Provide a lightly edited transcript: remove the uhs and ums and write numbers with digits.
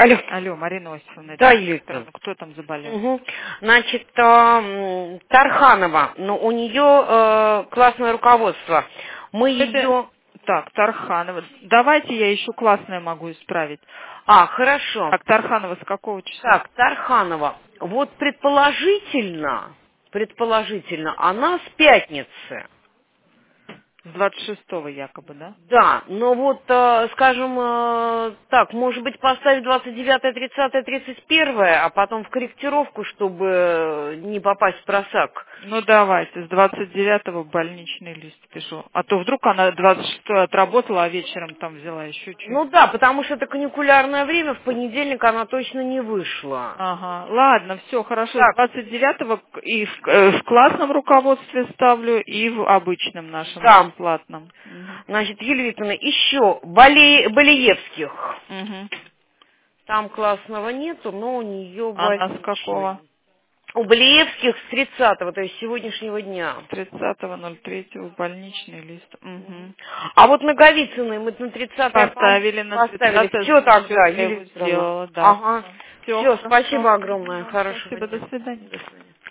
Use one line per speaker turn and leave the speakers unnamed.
Алло.
Алло, Марина Осиповна,
Да,
это
Юлия.
кто там заболел?
Угу. Значит, Тарханова, но у нее классное руководство. Мы ее...
Так, Тарханова. Давайте я еще классное могу исправить.
Хорошо.
Так, Тарханова с какого числа?
Так, Тарханова. Вот предположительно, она с пятницы.
С 26-го якобы, да?
Да, но вот, скажем, так, может быть, поставить 29, 30, 31, а потом в корректировку, чтобы не попасть в просак.
Ну, давайте, с 29-го больничный лист пишу. А то вдруг она 26-й отработала, а вечером там взяла еще чуть.
Ну да, потому что это каникулярное время, в понедельник она точно не вышла.
Ага, ладно, все, хорошо. С
Так,
29-го и в классном руководстве ставлю, и в обычном нашем
да.
платном. Угу.
Значит, Юлия Викторовна, еще Балиевских.
Угу.
Там классного нету, но у нее
Она с какого?
больничный. У Балиевских с 30-го, то есть с сегодняшнего дня.
30.03 больничный лист. Угу.
А вот Наговицыной мы на 30-е
Поставили на
поставили.
30-е,
Все тогда,
я
Юлия
его
Викторовна.
сделала, да.
Ага.
Все,
Все,
хорошо.
спасибо огромное. Хорошего
Спасибо,
дня.
до свидания.
До свидания.